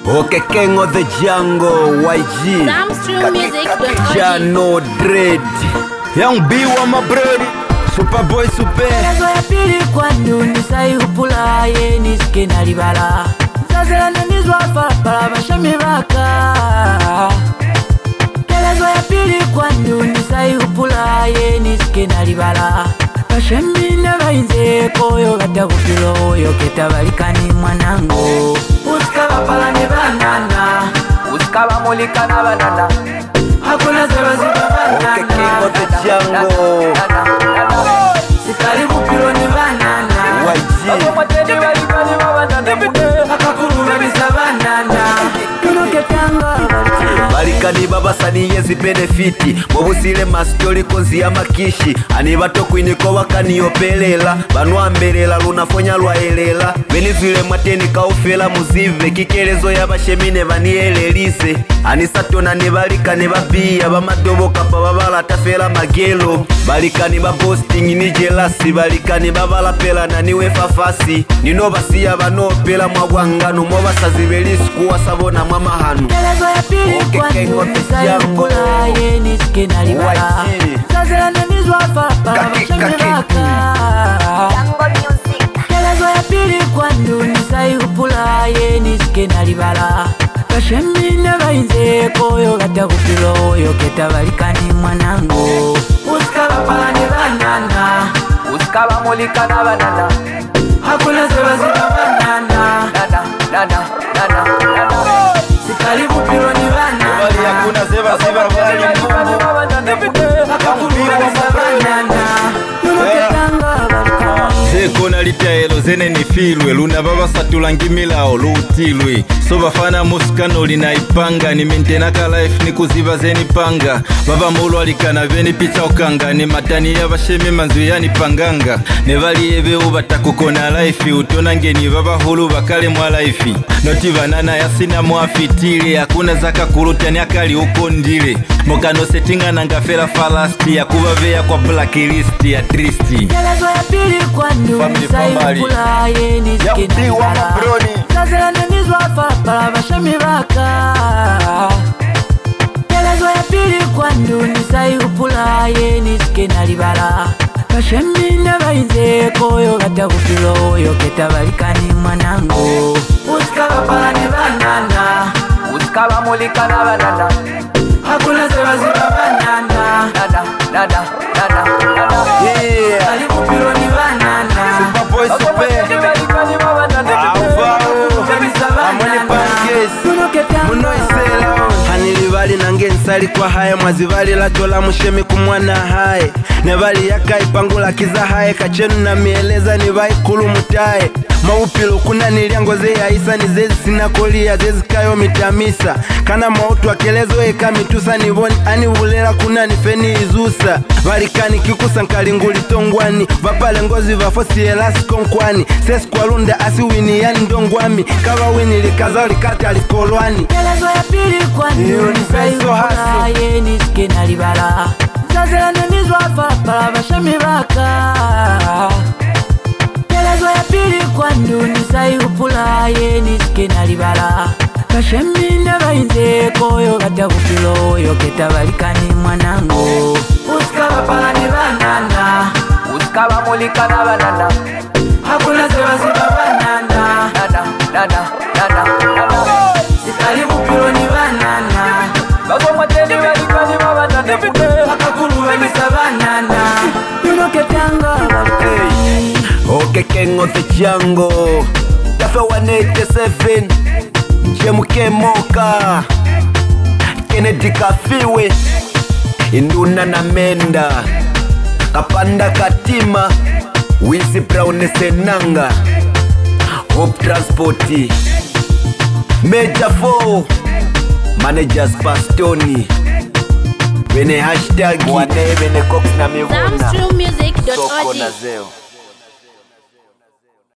Okay, King of the Jungle, YG Jano Dread Young B wa my brody Superboy Super Lezo ya pili kwa nduni sai upula ye nisike nalibala Zazela nemizwa farapala bashami baka Lezo ya pili kwa nduni sai upula ye nisike nalibala Bashami nebainze koyo batabukilo yo ketabalikani mwanango Uskaba pala ne banana Uskaba mulika na banana Hakuna zeba ziba banana Okay, King of the Jungle Sikaribu pilo ni banana YG Hakakuru wabisa banana Kunuke tanga Balikani baba sani yezi benefiti Mwabusile mastori konzi ya makishi Ani bato kwiniko wakani yopelela Banwa mbelela lunafonya lwa elela Benizwile mateni kaufela muzive Kikelezo ya bashemine banielelise Ani satona ni balikani babia Bamadobo kapa babala tafela magelo Balikani babosting ni jelasi Balikani babala pela na niwe fafasi Nino basiya banopela mwagwangano Mwabasazi belisku wasabona mwamahanu Lezo ya pili kwa nduni sai upula ye nisike nalibala Zazela nemizwa farapala bashami baka Lezo ya pili kwa nduni sai upula ye nisike nalibala Bashami nebainze koyo batabukilo yo ketabalikani mwanango Uskaba pala ne banana Uskaba mulika na banana Hakuna zeba ziba banana Sikaribu pilo ni banana Wali hakuna zeba wali Zekona litaelo zene ni filwe Luna baba satula ngimilao luutilwe So bafana muskano lina ipanga Ni maintenaka life ni kuziba zeni panga Baba mulu alikana veni picha okanga Ni matani ya bashemi manzu yani panganga Nevali ebe ubatakukona life Utona ngeni baba hulu bakale mwa life Noti banana yasina muafitile Hakuna zaka kurutani akali uko ndile Mokano setinga nangafela falasti Ya kubavea kwa blacklist ya tristi Lezo ya pili kwa nduni sai upula ye nisike nalibala Zazela nemizwa farapala bashami baka Lezo ya pili kwa nduni sai upula ye nisike nalibala Bashami nebainze koyo batabukilo yo ketabalikani mwanango Uskaba pala ne banana Uskaba mulika na banana Hakuna zeba ziba banana Yeah Karibu pilo ni banana Superboy Super Hanilivali nange nsali kwa hae Mwazivali la tola mushemi kumwana hae Nevali yaka ipangula kiza hae Kachenu na mieleza nivai kulu mutae Maupilu kuna niliango ze ya isa Ni zezi sinakolia zezi kayo mitamisa Kana mautu wakelezo eka mitusa Nivoni ani ulela kuna nifeni izusa Valikani kikusa nkalinguli tongwani Vapale ngozi vafosi elasko mkwani Sesi kwa lunda asi wini yani ndongwami Kava wini likaza likati alikolwani Lezo ya pili kwa nduni sai upula ye nisike nalibala Zazela nemizwa farapala bashami baka Lezo ya pili kwa nduni sai upula ye nisike nalibala Bashami nebainze koyo batabukilo yo ketabalikani mwanango Uskaba pala ne banana Uskaba mulika na banana Hakuna zeba ziba banana Sikaribu pilo ni banana Hakakulu wabisa banana Kunuke tanga balikani Okay, King of the Jungle Dafe 187 Jemuke Moka Kennedy Kafiwe Induna na Menda Kapanda Katima Wizi Brown Senanga Hope Transporti Major 4 Managers Pastoni Bene hashtag Wane bene Cox na Mivuna Zamstrummusic.org Soko na Zeo